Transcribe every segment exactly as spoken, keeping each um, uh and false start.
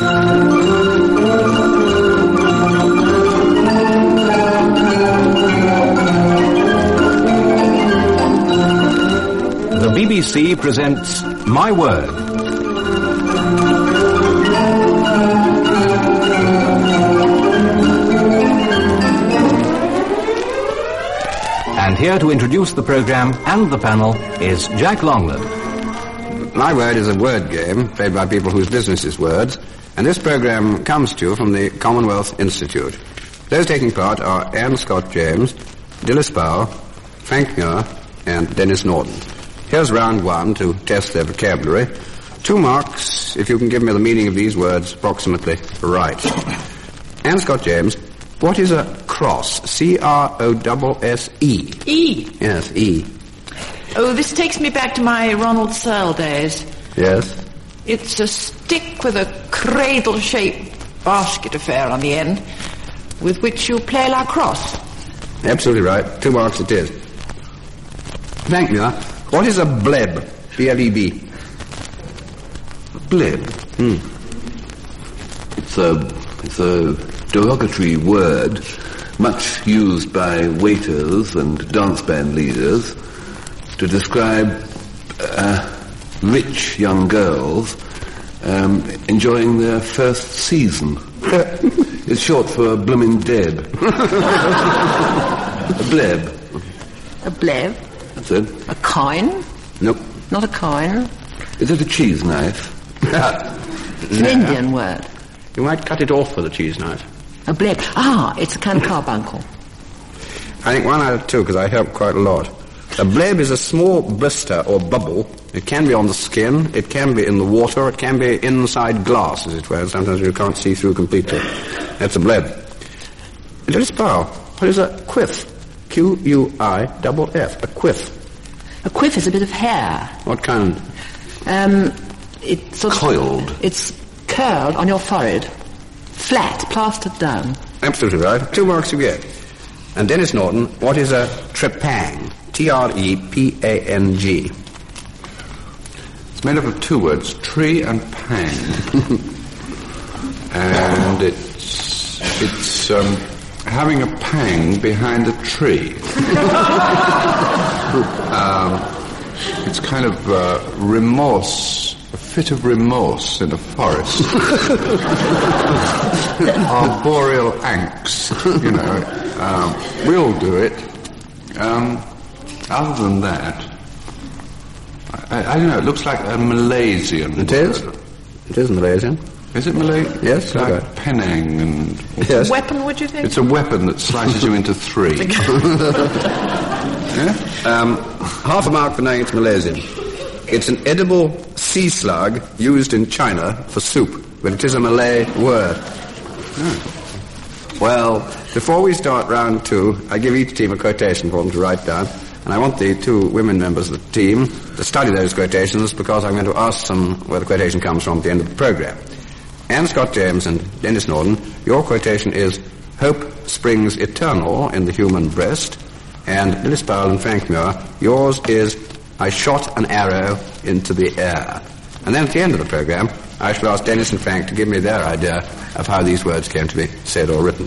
The B B C presents My Word. And here to introduce the programme and the panel is Jack Longland. My Word is a word game played by people whose business is words, and this programme comes to you from the Commonwealth Institute. Those taking part are Anne Scott James, Dilys Powell, Frank Muir, and Denis Norton. Here's round one to test their vocabulary. Two marks if you can give me the meaning of these words approximately right. Anne Scott James, what is a cross? C R O S S E. E. Yes, E. Oh, this takes me back to my Ronald Searle days. Yes? It's a stick with a cradle-shaped basket affair on the end, with which you play lacrosse. Absolutely right. Two marks it is. Thank you. What is a bleb? B L E B. Bleb? Hmm. It's a, it's a derogatory word, much used by waiters and dance band leaders to describe uh, rich young girls um, enjoying their first season. It's short for bloomin' Deb. A bleb. A bleb? That's it. A coin? Nope. Not a coin. Is it a cheese knife? It's an Indian word. You might cut it off with a cheese knife. A bleb. Ah, it's a kind of carbuncle. I think one out of two, because I help quite a lot. A bleb is a small blister or bubble. It can be on the skin, it can be in the water, it can be inside glass, as it were. Sometimes you can't see through completely. That's a bleb. Dilys Powell, what is a quiff? Q U I F F. A quiff. A quiff is a bit of hair. What kind? Um, it's sort of... Coiled. It's curled on your forehead. Flat, plastered down. Absolutely right. Two marks you get. And Denis Norton, what is a trepang? T R E P A N G. It's made up of two words, tree and pang. And it's it's um, having a pang behind a tree. um, it's kind of uh, remorse, a fit of remorse in a forest. Arboreal angst, you know. Um, we all do it. Um, other than that, I, I don't know, it looks like a Malaysian It word. is? It is Malaysian. Is it Malaysian? Yes, It's like okay. Penang and... Yes. Weapon, would you think? It's a weapon that slices you into three. Yeah? Um, half a mark for knowing it's Malaysian. It's an edible sea slug used in China for soup, but it is a Malay word. Oh. Well, before we start round two, I give each team a quotation for them to write down, and I want the two women members of the team to study those quotations because I'm going to ask them where the quotation comes from at the end of the programme. Anne Scott James and Denis Norton, your quotation is, "Hope springs eternal in the human breast," and Dilys Powell and Frank Muir, yours is, "I shot an arrow into the air." And then at the end of the programme, I shall ask Denis and Frank to give me their idea of how these words came to be said or written.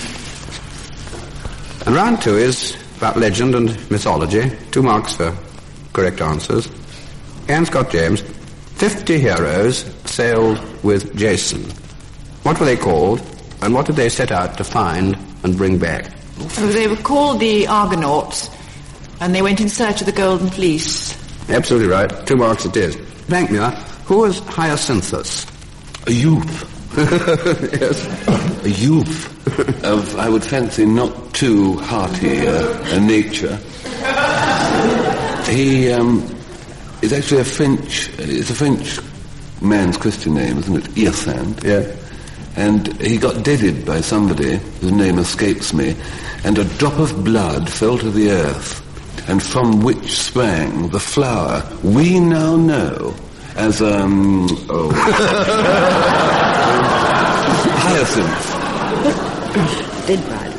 And round two is about legend and mythology. Two marks for correct answers. Anne Scott James, fifty heroes sailed with Jason. What were they called, and what did they set out to find and bring back? Oh, they were called the Argonauts, and they went in search of the Golden Fleece. Absolutely right. Two marks it is. Thank me. Who was Hyacinthus? A youth. Yes. A youth of, I would fancy, not too hearty uh, a nature. He um, is actually a French, it's a French man's Christian name, isn't it? Hyacinthe. Yeah. And he got deaded by somebody, whose name escapes me, and a drop of blood fell to the earth, and from which sprang the flower we now know as, um, oh... Hyacinth. Did right.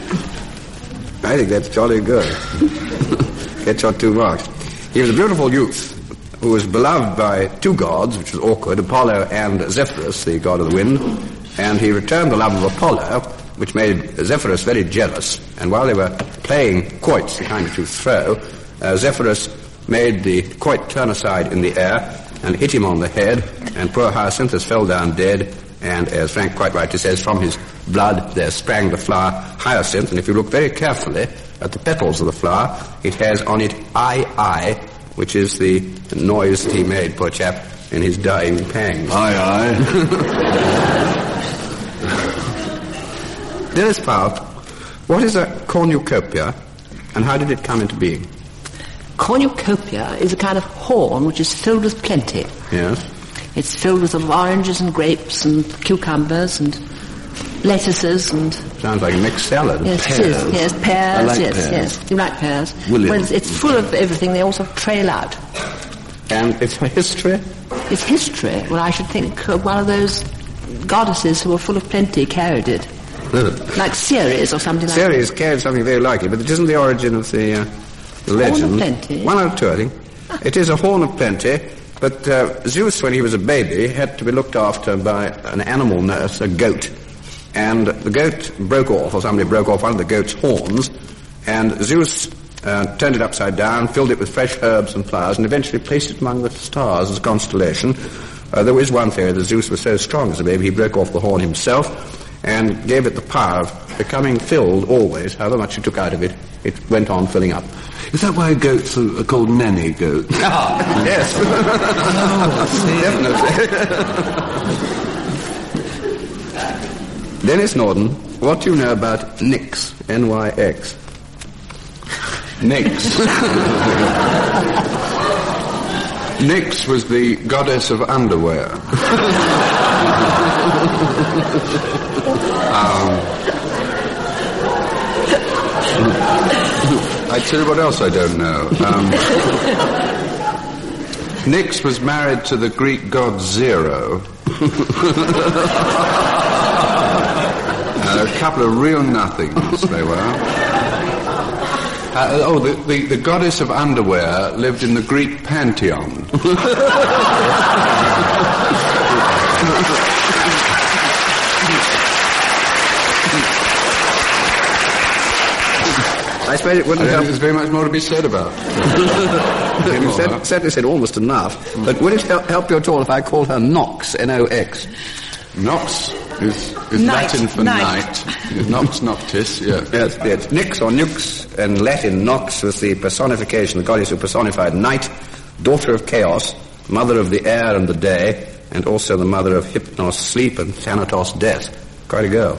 I think that's jolly good. Get your two marks. He was a beautiful youth, who was beloved by two gods, which was awkward, Apollo and Zephyrus, the god of the wind, and he returned the love of Apollo, which made Zephyrus very jealous. And while they were playing quoits, the kind which you throw, uh, Zephyrus made the quoit turn aside in the air and hit him on the head, and poor Hyacinthus fell down dead, and as Frank quite rightly says, from his blood there sprang the flower Hyacinth, and if you look very carefully at the petals of the flower, it has on it I, I, which is the noise that he made, poor chap, in his dying pangs. Aye, aye. Dearest Paul, what is a cornucopia, and how did it come into being? Cornucopia is a kind of horn which is filled with plenty. Yes. It's filled with oranges and grapes and cucumbers and lettuces and... Sounds like a mixed salad. Yes, Pears. it is. Yes, pears, I like yes, pears. yes. You like pears? William. Well, it's, it's full of everything. They also trail out. And it's a history? It's history. Well, I should think uh, one of those goddesses who were full of plenty carried it. Like Ceres or something like that. Ceres carried something very like it, but it isn't the origin of the, uh, the legend. Horn of plenty. One out of two, I think. It is a horn of plenty, but uh, Zeus, when he was a baby, had to be looked after by an animal nurse, a goat. And the goat broke off, or somebody broke off one of the goat's horns, and Zeus uh, turned it upside down, filled it with fresh herbs and flowers, and eventually placed it among the stars as a constellation. Uh, there is one theory that Zeus was so strong as a baby, he broke off the horn himself, and gave it the power of becoming filled always, however much you took out of it, it went on filling up. Is that why goats are called nanny goats? Ah, yes. Definitely. Dennis Norden, what do you know about Nyx, N Y X? Nyx. Nyx was the goddess of underwear. um, I tell you what else I don't know. Um, Nyx was married to the Greek god Zero. uh, a couple of real nothings they were. Uh, oh, the, the, the goddess of underwear lived in the Greek pantheon. I suppose it wouldn't I help. think there's very much more to be said about. You said, certainly said almost enough. But would it help, help you at all if I called her Nox, N O X? Nox is, is Night. Latin for Night. night. Nox noctis, yeah. Yes, yes. Nyx or Nux, and Latin Nox was the personification, the goddess who personified night, daughter of chaos, mother of the air and the day, and also the mother of Hypnos, sleep, and Thanatos, death. Quite a girl.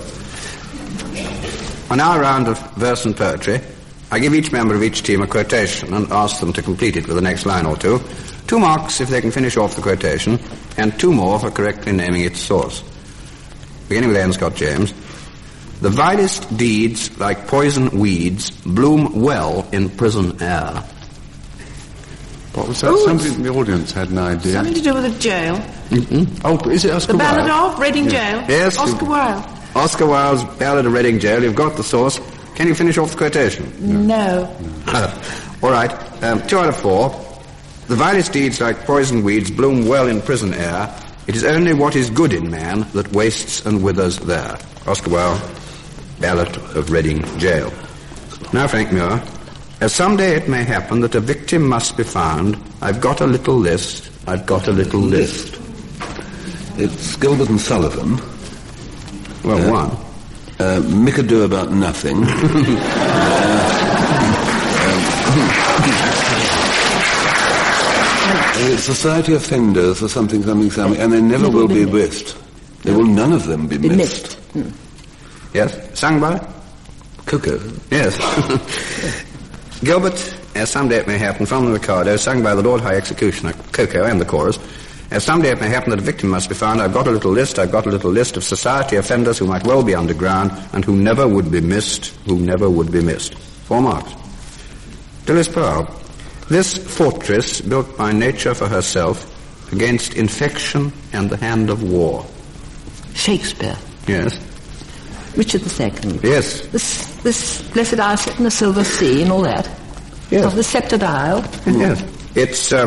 On our round of verse and poetry, I give each member of each team a quotation and ask them to complete it with the next line or two. Two marks if they can finish off the quotation, and two more for correctly naming its source. Beginning with N. Scott James. The vilest deeds, like poison weeds, bloom well in prison air. What was that? Ooh, Somebody it's- in the audience had an idea. Something to do with a jail. Oh, is it Oscar The Ballad Wilde? of Reading Jail. Yes. Oscar Wilde. Oscar Wilde's Ballad of Reading Jail. You've got the source. Can you finish off the quotation? No. All right. Um, two out of four. The vilest deeds, like poison weeds, bloom well in prison air. It is only what is good in man that wastes and withers there. Oscar Wilde, Ballad of Reading Jail. Now, Frank Muir, as someday it may happen that a victim must be found, I've got a little list, I've got a little list. It's Gilbert and Sullivan. Well, Uh, one. Uh, Mickadoo about nothing. uh, Society offenders or something, something, something, and they never will be missed. They will none of them be Be missed. missed. Yes? Sung by? Coco. Yes. Gilbert, as someday it may happen, from the Mikado, sung by the Lord High Executioner, Coco, and the chorus. As someday it may happen that a victim must be found, I've got a little list, I've got a little list of society offenders who might well be underground and who never would be missed, who never would be missed. Four marks. Dilys Pearl. This fortress, built by nature for herself, against infection and the hand of war. Shakespeare. Yes. Richard the Second. Yes. This, this blessed isle set in the silver sea and all that. Yes. Of the sceptred isle. Yes. It's um,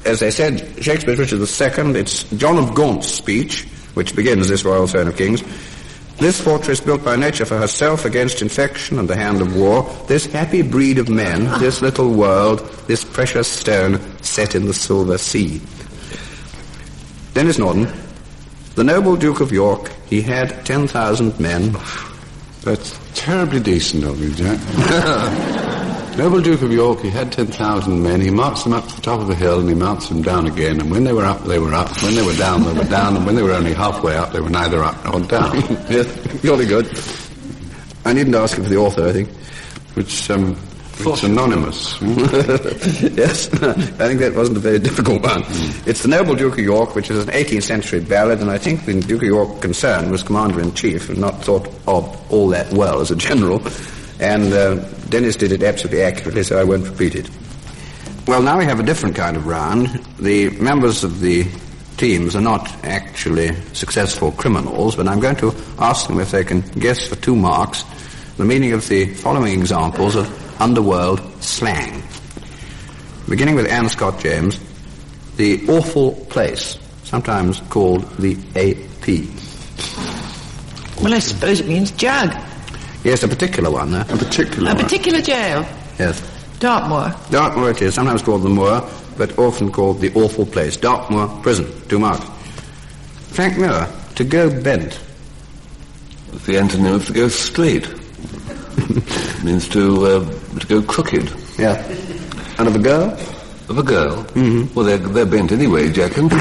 as they said, Shakespeare's Richard the Second. It's John of Gaunt's speech, which begins this royal throne of kings. This fortress built by nature for herself against infection and the hand of war, this happy breed of men, this little world, this precious stone set in the silver sea. Denis Norden, the noble Duke of York, he had ten thousand men. That's terribly decent of you, Jack. Noble Duke of York, he had ten thousand men. He marched them up to the top of the hill and he marched them down again. And when they were up, they were up. When they were down, they were down. And when they were only halfway up, they were neither up nor down. Yes, jolly good. I needn't ask you for the author, I think. Which, um, it's anonymous. Yes, I think that wasn't a very difficult one. Mm. It's the Noble Duke of York, which is an eighteenth century ballad, and I think the Duke of York concerned was commander-in-chief and not thought of all that well as a general. And uh, Dennis did it absolutely accurately, so I won't repeat it. Well, now we have a different kind of round. The members of the teams are not actually successful criminals, but I'm going to ask them if they can guess for two marks the meaning of the following examples of underworld slang. Beginning with Anne Scott James, the awful place, sometimes called the A P. Well, I suppose it means jug. Yes, a particular one, though. A particular A one. particular jail. Yes. Dartmoor. Dartmoor it is, sometimes called the Moor, but often called the awful place. Dartmoor prison, two marks. Frank Miller, to go bent. The antonym of to go straight. Means to uh, to go crooked. Yeah. And of a girl? Of a girl? Mm-hmm. Well, they're, they're bent anyway, Jack, aren't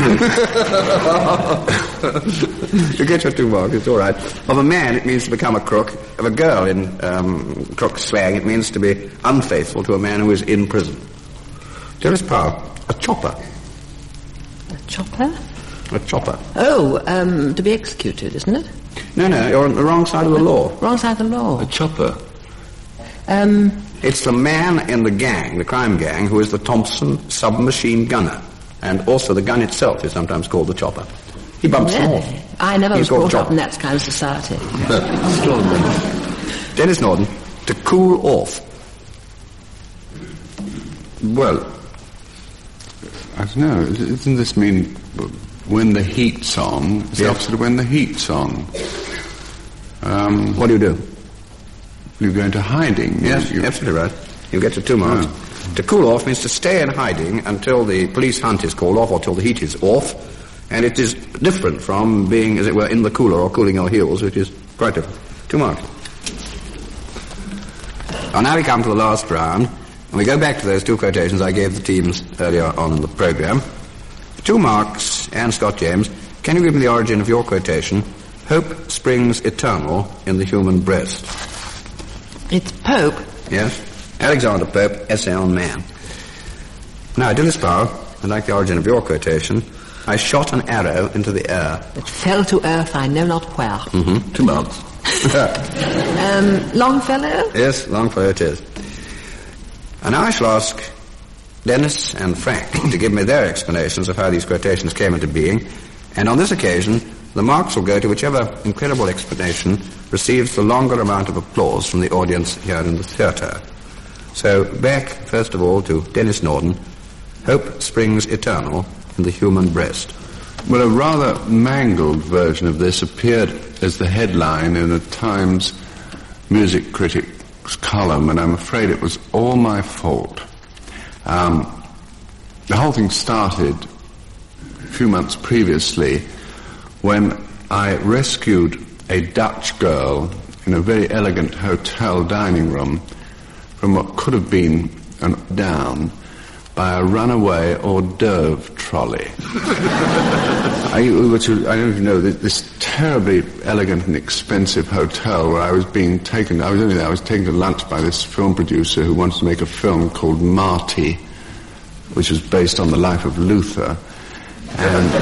they? You get your two marks, it's all right. Of a man, it means to become a crook. Of a girl, in um, crook slang, it means to be unfaithful to a man who is in prison. Dennis Powell, a chopper. A chopper? A chopper. Oh, um, to be executed, isn't it? No, no, you're on the wrong side of the law. Wrong side of the law. A chopper. Um, It's the man in the gang, the crime gang, who is the Thompson submachine gunner. And also the gun itself is sometimes called the chopper. He bumps them really? off. I never He's was called brought up chopper. in that kind of society. Dennis Norden, to cool off. Well, I don't know. Doesn't this mean when the heat's on? It's the Yes. opposite of when the heat's on. Um, What do you do? you go into hiding. Yes, you, absolutely right. You get your two marks. Oh. To cool off means to stay in hiding until the police hunt is called off or till the heat is off. And it is different from being, as it were, in the cooler or cooling your heels, which is quite different. Two marks. Well, now we come to the last round, and we go back to those two quotations I gave the teams earlier on in the programme. Two marks, Anne Scott James. Can you give me the origin of your quotation? Hope springs eternal in the human breast. It's Pope. Yes? Alexander Pope, Essay on Man. Now, Dennis Powell, I'd like the origin of your quotation. I shot an arrow into the air. It fell to earth, I know not where. Mm-hmm. Two marks. Um, Longfellow? Yes, Longfellow it is. And now I shall ask Dennis and Frank to give me their explanations of how these quotations came into being. And on this occasion, the marks will go to whichever incredible explanation receives the longer amount of applause from the audience here in the theatre. So, back, first of all, to Dennis Norden. Hope springs eternal in the human breast. Well, a rather mangled version of this appeared as the headline in a Times music critic's column, and I'm afraid it was all my fault. Um, the whole thing started a few months previously when I rescued a Dutch girl in a very elegant hotel dining room from what could have been an down by a runaway hors d'oeuvre trolley. I, which was, I don't even know, this terribly elegant and expensive hotel where I was being taken, I was only there, I was taken to lunch by this film producer who wanted to make a film called Marty, which was based on the life of Luther. And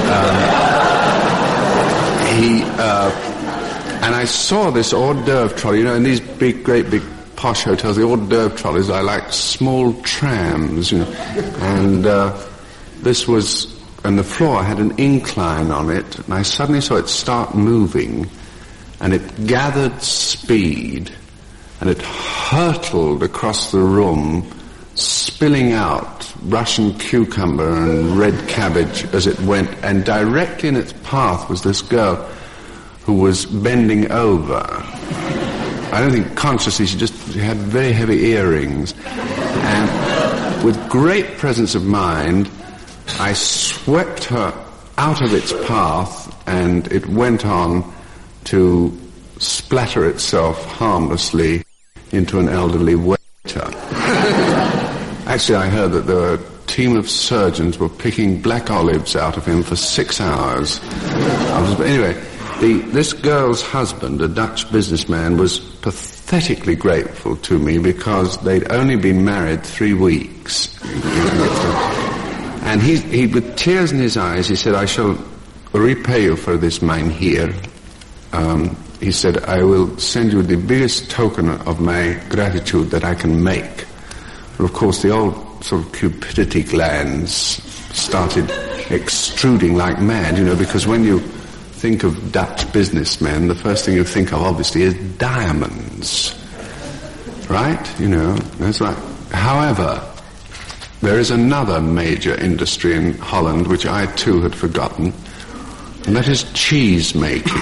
um, he, uh, and I saw this hors d'oeuvre trolley, you know, in these big, great big posh hotels, the hors d'oeuvre trolleys are like small trams, you know, and uh, this was, and the floor had an incline on it, and I suddenly saw it start moving, and it gathered speed, and it hurtled across the room spilling out Russian cucumber and red cabbage as it went, and directly in its path was this girl who was bending over. I don't think consciously, she just she had very heavy earrings. And with great presence of mind, I swept her out of its path, and it went on to splatter itself harmlessly into an elderly waiter. Actually, I heard that the team of surgeons were picking black olives out of him for six hours. But anyway, the, this girl's husband, a Dutch businessman, was pathetically grateful to me because they'd only been married three weeks. And he, he, with tears in his eyes, he said, "I shall repay you for this, mynheer." Um, he said, "I will send you the biggest token of my gratitude that I can make." But of course, the old sort of cupidity glands started extruding like mad, you know, because when you think of Dutch businessmen, the first thing you think of, obviously, is diamonds. Right? You know, that's right. However, there is another major industry in Holland which I too had forgotten, and that is cheese making.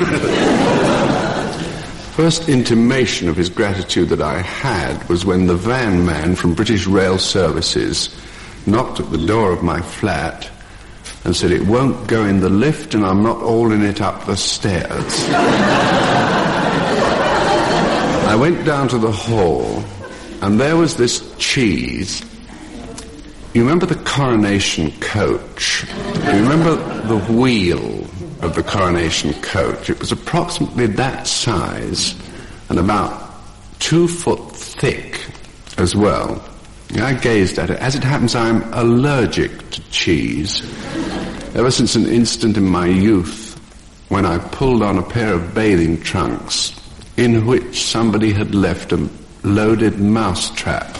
First intimation of his gratitude that I had was when the van man from British Rail Services knocked at the door of my flat and said, "It won't go in the lift and I'm not hauling it up the stairs." I went down to the hall and there was this cheese. You remember the coronation coach? You remember the wheel of the coronation coach? It was approximately that size and about two foot thick as well. I gazed at it. As it happens, I'm allergic to cheese. Ever since an instant in my youth when I pulled on a pair of bathing trunks in which somebody had left a loaded mousetrap.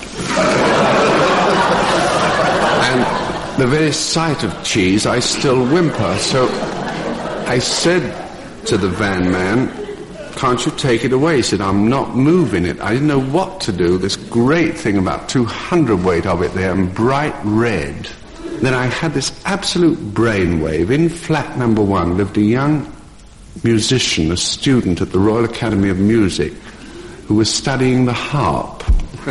And the very sight of cheese, I still whimper. So I said to the van man, "Can't you take it away?" He said, "I'm not moving it." I didn't know what to do. This great thing, about two hundred weight of it there, and bright red. Then I had this absolute brainwave. In flat number one lived a young musician, a student at the Royal Academy of Music, who was studying the harp.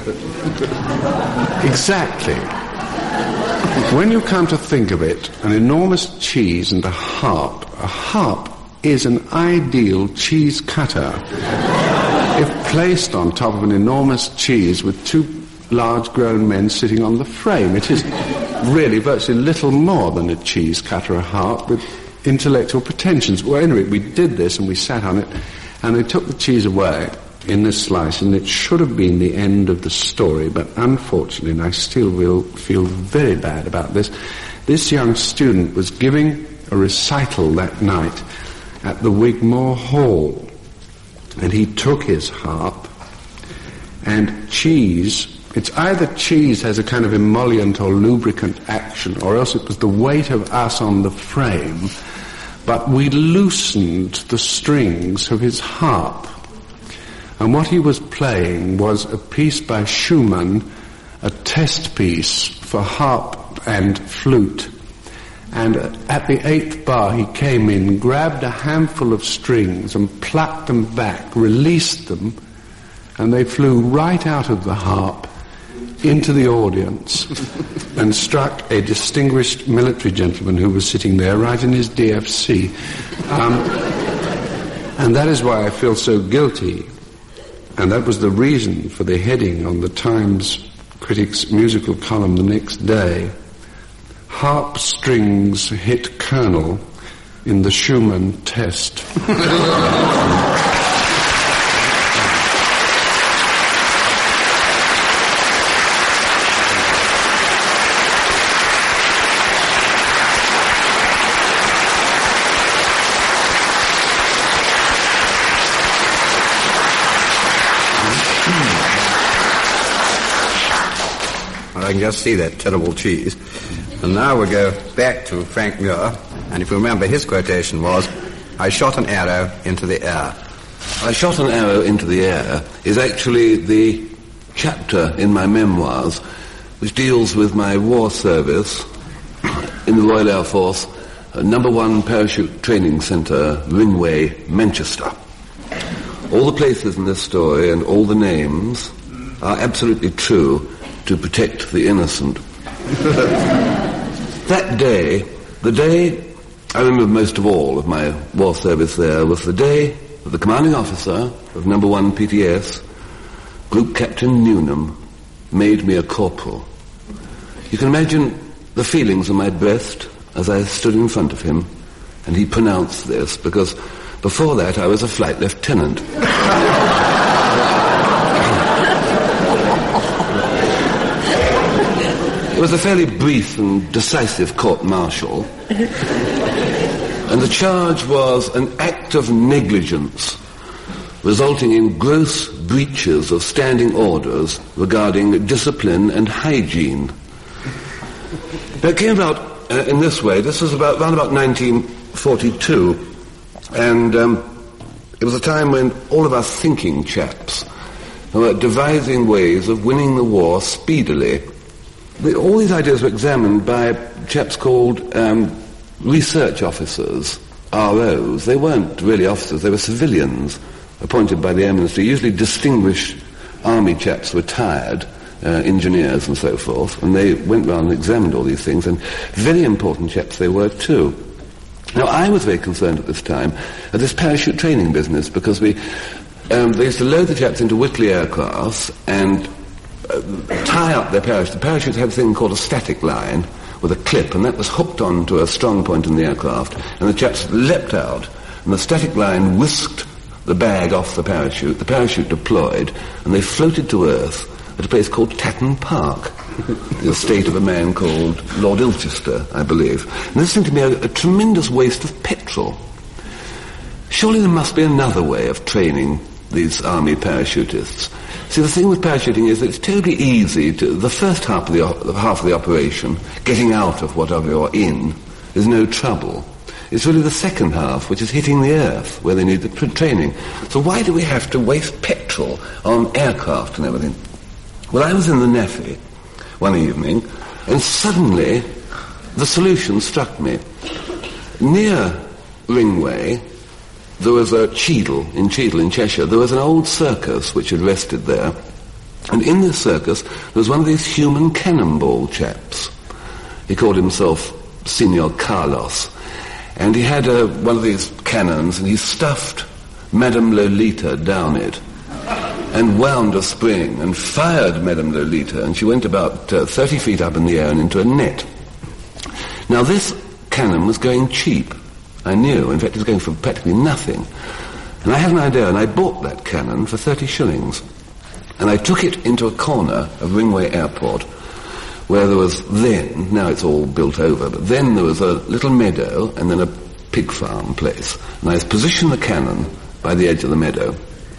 Exactly. When you come to think of it, an enormous cheese and a harp, a harp is an ideal cheese cutter. If placed on top of an enormous cheese with two large grown men sitting on the frame, it is really virtually little more than a cheese cutter, a harp with intellectual pretensions. Well, anyway, we did this and we sat on it and they took the cheese away in this slice, and it should have been the end of the story, but unfortunately, and I still will feel very bad about this, this young student was giving a recital that night at the Wigmore Hall, and he took his harp, and cheese, it's either cheese has a kind of emollient or lubricant action, or else it was the weight of us on the frame, but we loosened the strings of his harp. And what he was playing was a piece by Schumann, a test piece for harp and flute. And at the eighth bar he came in, grabbed a handful of strings and plucked them back, released them, and they flew right out of the harp into the audience and struck a distinguished military gentleman who was sitting there right in his D F C. Um, and that is why I feel so guilty. And that was the reason for the heading on the Times Critics musical column the next day. Harp strings hit Colonel in the Schumann test. I can just see that terrible cheese. And now we'll go back to Frank Muir, and if you remember, his quotation was, "I shot an arrow into the air." I shot an arrow into the air is actually the chapter in my memoirs which deals with my war service in the Royal Air Force, uh, number one parachute training centre, Ringway, Manchester. All the places in this story and all the names are absolutely true to protect the innocent. That day, the day I remember most of all of my war service there, was the day that the commanding officer of number one P T S, Group Captain Newnham, made me a corporal. You can imagine the feelings in my breast as I stood in front of him and he pronounced this, because before that I was a flight lieutenant. It was a fairly brief and decisive court-martial, and the charge was an act of negligence resulting in gross breaches of standing orders regarding discipline and hygiene. It came about uh, in this way. This was about around about nineteen forty-two, and um, it was a time when all of us thinking chaps were devising ways of winning the war speedily. The, all these ideas were examined by chaps called um, research officers, R Os. They weren't really officers, they were civilians appointed by the Air Ministry, usually distinguished army chaps, retired uh, engineers and so forth, and they went round and examined all these things, and very important chaps they were too. Now, I was very concerned at this time at this parachute training business, because we um, they used to load the chaps into Whitley aircrafts and uh, tie up their parachutes. The parachutes had a thing called a static line with a clip, and that was hooked onto a strong point in the aircraft, and the chaps leapt out, and the static line whisked the bag off the parachute, the parachute deployed, and they floated to Earth at a place called Tatton Park, the estate of a man called Lord Ilchester, I believe. And this seemed to me a, a tremendous waste of petrol. Surely there must be another way of training these army parachutists. See, the thing with parachuting is that it's terribly easy to, the first half of the, the half of the operation, getting out of whatever you're in, is no trouble. It's really the second half, which is hitting the earth, where they need the tra- training. So why do we have to waste petrol on aircraft and everything? Well, I was in the Neffy one evening, and suddenly the solution struck me. Near Ringway, there was a Cheadle, in Cheadle in Cheshire, there was an old circus which had rested there. And in this circus, there was one of these human cannonball chaps. He called himself Signor Carlos. And he had uh, one of these cannons, and he stuffed Madame Lolita down it and wound a spring and fired Madame Lolita, and she went about uh, thirty feet up in the air and into a net. Now, this cannon was going cheap, I knew. In fact, it was going for practically nothing. And I had an idea, and I bought that cannon for thirty shillings. And I took it into a corner of Ringway Airport, where there was then, now it's all built over, but then there was a little meadow and then a pig farm place. And I positioned the cannon by the edge of the meadow.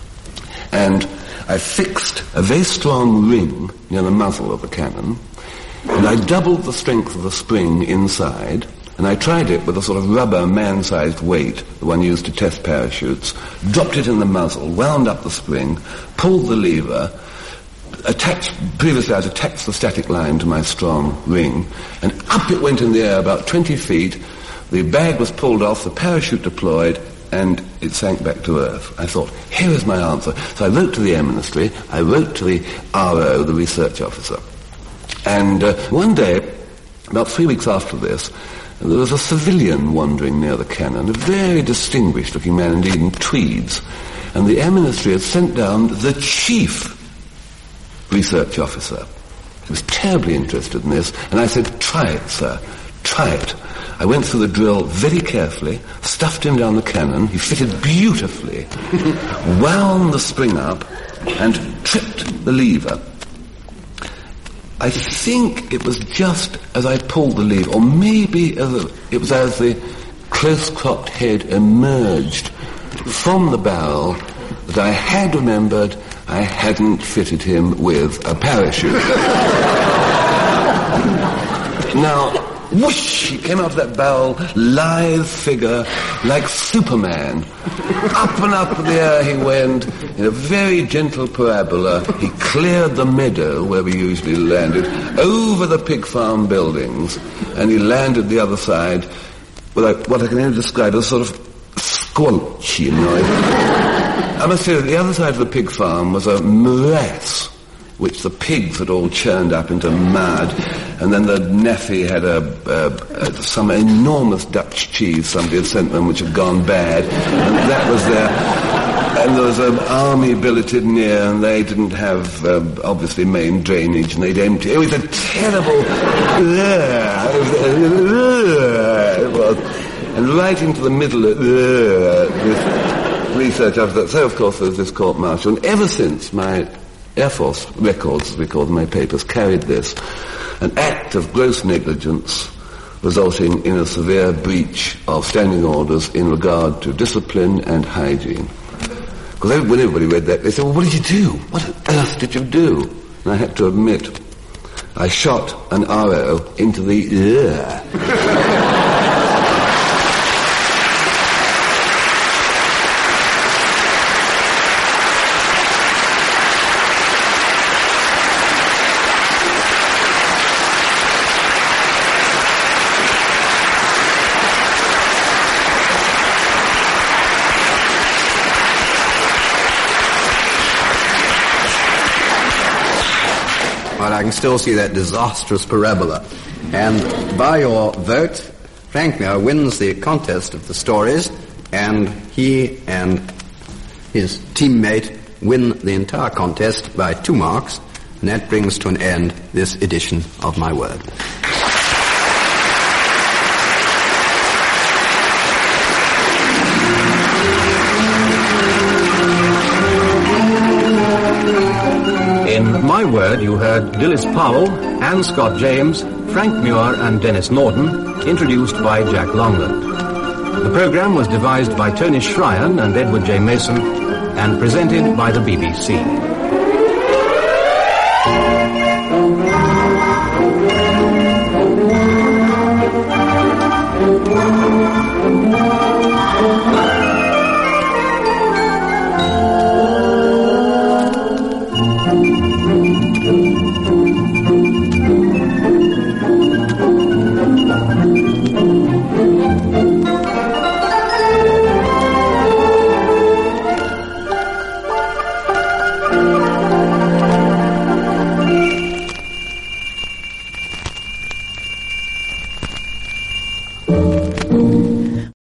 And I fixed a very strong ring near the muzzle of the cannon, and I doubled the strength of the spring inside, and I tried it with a sort of rubber man-sized weight, the one used to test parachutes, dropped it in the muzzle, wound up the spring, pulled the lever, attached, previously I'd attached the static line to my strong ring, and up it went in the air about twenty feet, the bag was pulled off, the parachute deployed, and it sank back to Earth. I thought, here is my answer. So I wrote to the Air Ministry, I wrote to the R O, the research officer. And uh, one day, about three weeks after this, there was a civilian wandering near the cannon, a very distinguished-looking man indeed in tweeds, and the Air Ministry had sent down the chief research officer. He was terribly interested in this, and I said, try it, sir, try it. I went through the drill very carefully, stuffed him down the cannon, he fitted beautifully, wound the spring up, and tripped the lever. I think it was just as I pulled the lever, or maybe as a, it was as the close-cropped head emerged from the barrel that I had remembered I hadn't fitted him with a parachute. Now, whoosh, he came out of that barrel, lithe figure, like Superman. Up and up in the air he went, in a very gentle parabola. He cleared the meadow where we usually landed, over the pig farm buildings, and he landed the other side with a, what I can only describe as a sort of squelchy noise. I must say that the other side of the pig farm was a morass, which the pigs had all churned up into mud, and then the Neffy had a, a, a some enormous Dutch cheese somebody had sent them, which had gone bad, and that was there. And there was an army billeted near, and they didn't have, uh, obviously, main drainage, and they'd empty. It was a terrible... it was. And right into the middle of this research after that. So, of course, there was this court-martial, and ever since my Air Force records, as we call them, my papers, carried this, an act of gross negligence resulting in a severe breach of standing orders in regard to discipline and hygiene. Because when everybody read that, they said, well, what did you do? What on earth did you do? And I had to admit, I shot an arrow into the ear. I can still see that disastrous parabola. And by your vote, Frank Muir wins the contest of the stories, and he and his teammate win the entire contest by two marks, and that brings to an end this edition of My Word. In My Word, you heard Dilys Powell, Anne Scott James, Frank Muir and Dennis Norden, introduced by Jack Longland. The program was devised by Tony Shryan and Edward J. Mason and presented by the B B C.